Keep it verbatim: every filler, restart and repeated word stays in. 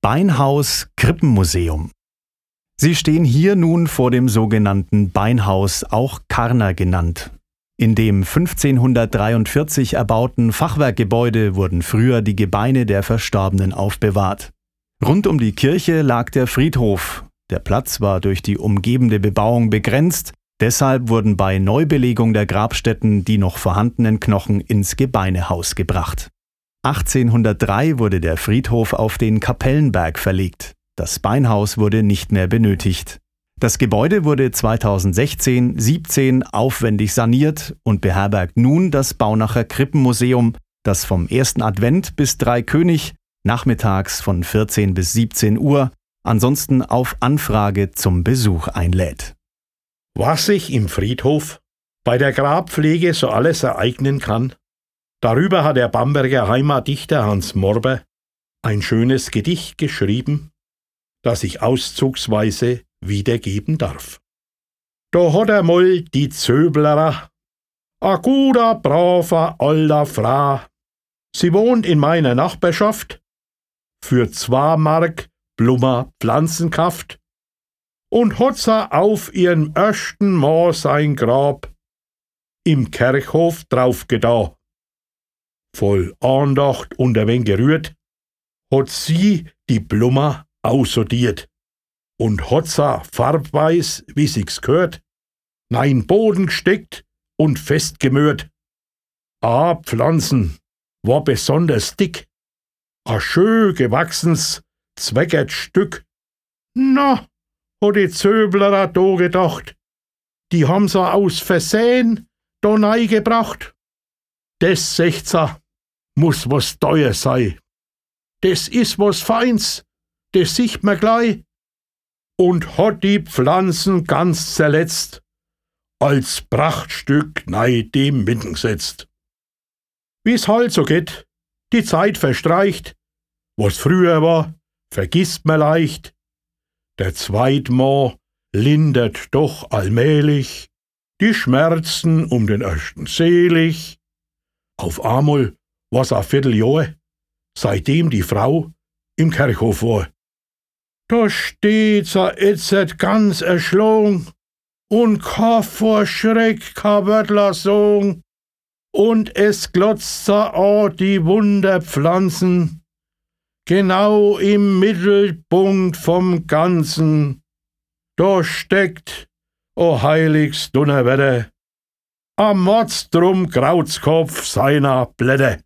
Beinhaus Krippenmuseum. Sie stehen hier nun vor dem sogenannten Beinhaus, auch Karner genannt. In dem fünfzehnhundertdreiundvierzig erbauten Fachwerkgebäude wurden früher die Gebeine der Verstorbenen aufbewahrt. Rund um die Kirche lag der Friedhof. Der Platz war durch die umgebende Bebauung begrenzt, deshalb wurden bei Neubelegung der Grabstätten die noch vorhandenen Knochen ins Gebeinehaus gebracht. achtzehnhundertdrei wurde der Friedhof auf den Kapellenberg verlegt. Das Beinhaus wurde nicht mehr benötigt. Das Gebäude wurde zweitausendsechzehn siebzehn aufwendig saniert und beherbergt nun das Baunacher Krippenmuseum, das vom ersten Advent bis Dreikönig nachmittags von vierzehn bis siebzehn Uhr ansonsten auf Anfrage zum Besuch einlädt. Was sich im Friedhof bei der Grabpflege so alles ereignen kann, darüber hat der Bamberger Heimatdichter Hans Morber ein schönes Gedicht geschrieben, das ich auszugsweise wiedergeben darf. Da hat er mal die Zöblerer, a guter, braver, alter Fra. Sie wohnt in meiner Nachbarschaft, für zwei Mark Blummer Pflanzenkaft und hat sa auf ihren ersten Mal sein Grab im Kirchhof draufgeda. Voll Andacht und ein wenig gerührt, hat sie die Blummer aussortiert und hat sa farbweiß, wie sich's gehört, nein Boden gesteckt und festgemürt. A Pflanzen war besonders dick, a schön gewachsens, zweckert Stück. Na, hat die Zöblerer da gedacht, die haben sa aus Versehen da neigebracht. Das, secht sa, muss was teuer sei. Das is was Feins, das sieht man gleich. Und hat die Pflanzen ganz zerletzt, als Prachtstück nei dem Mitten gesetzt. Wie's halt so geht, die Zeit verstreicht, was früher war, vergisst man leicht. Der Zweitmal lindert doch allmählich die Schmerzen um den ersten selig. Auf einmal war's a Vierteljahr, seitdem die Frau im Kirchhof war. Da steht sa etzet ganz erschlungen und ka vor Schreck ka Wörtler song und es glotzt sa a die Wunderpflanzen genau im Mittelpunkt vom Ganzen. Da steckt, o heiligs Donnerwetter, am Mords drum Krautskopf seiner Blätter.